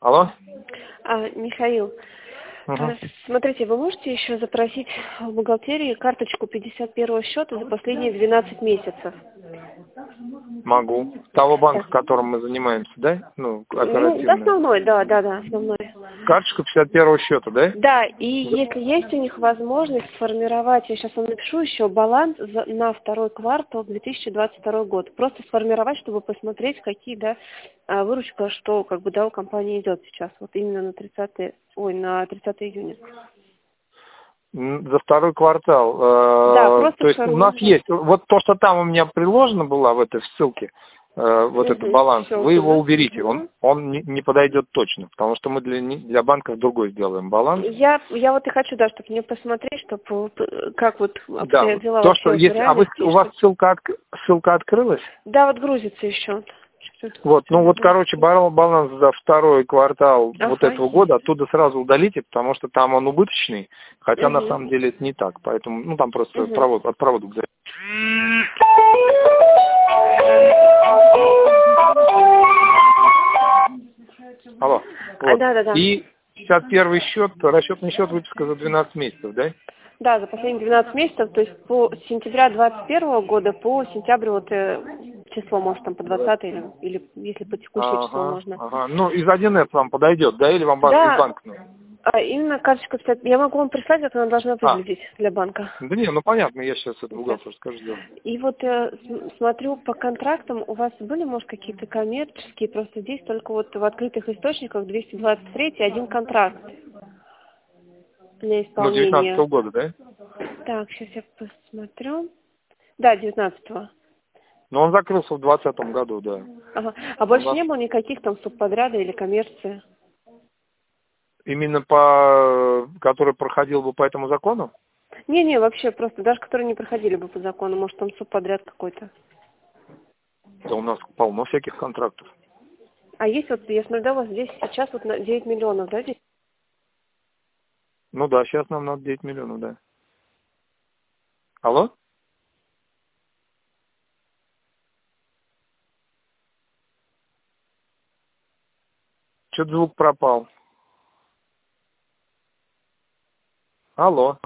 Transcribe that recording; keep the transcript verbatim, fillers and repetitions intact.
Алло? А, Михаил, Угу. а, смотрите, вы можете еще запросить в бухгалтерии карточку пятьдесят первого счета за последние двенадцать месяцев? Могу. Того банка, Так. которым мы занимаемся, да? Ну, Ну, да, оперативно. основной, да, да, да, основной. Карточка пятьдесят первого счета, да? Да, и если есть у них возможность сформировать, я сейчас вам напишу еще баланс за- на второй квартал две тысячи двадцать второй год. Просто сформировать, чтобы посмотреть, какие, да, а, выручка, что, как бы, да, у компании идет сейчас, вот именно на тридцатое, ой, на тридцатое июня. М, За второй квартал. Да, Э, просто То есть у нас сформировать. есть, вот то, что там у меня приложено было в этой ссылке, э, вот этот Угу, баланс, вы ссылку, его да? уберите, он, Угу. он не, не подойдет точно, потому что мы для, не- для банков другой сделаем баланс. Я, я вот и хочу, да, чтобы мне посмотреть, чтобы как вот Да, обстоят вот дела то, что вообще в есть, а вы, реальности. И у вас что... ссылка, отк- ссылка открылась? Да, вот грузится еще. Вот, ну вот, короче, барал баланс за второй квартал вот Ага, этого года, есть. оттуда сразу удалите, потому что там он убыточный, хотя на Угу. самом деле это не так, поэтому, ну там просто Угу. провод, от проводок зависит. Алло, А, вот. да, да, да. И пятьдесят первый счет, расчетный счет выпуска за двенадцать месяцев, да? Да, за последние двенадцать месяцев, то есть по сентября двадцать первого года по сентябрь, вот э, число, может, там по двадцатое или, или если по текущее число Ага, можно. ага. Ну, из один эс вам подойдет, да, или вам бан- из Да, банка нужно? а именно карточка пятьдесят. Я могу вам прислать, как она должна А, выглядеть для банка. да не, ну понятно, я сейчас это Сейчас. бухгалтер скажу, сделаю. И вот э, с- смотрю по контрактам, у вас были, может, какие-то коммерческие, просто здесь только вот в открытых источниках двести двадцать три один контракт для Ну, исполнения. девятнадцатого года, да? Так, сейчас я посмотрю. Да, девятнадцатого. Но он закрылся в двадцатом году, да. Ага. А У больше нас не было никаких там субподряда или коммерции? именно по, который проходил бы по этому закону? Не-не, вообще просто, даже которые не проходили бы по закону, может там субподряд какой-то. Да у нас полно всяких контрактов. А есть вот, я смотрю, да, у вас здесь сейчас вот на девять миллионов, да, здесь? Ну да, сейчас нам надо девять миллионов, да. Алло? Что-то звук пропал. Алло.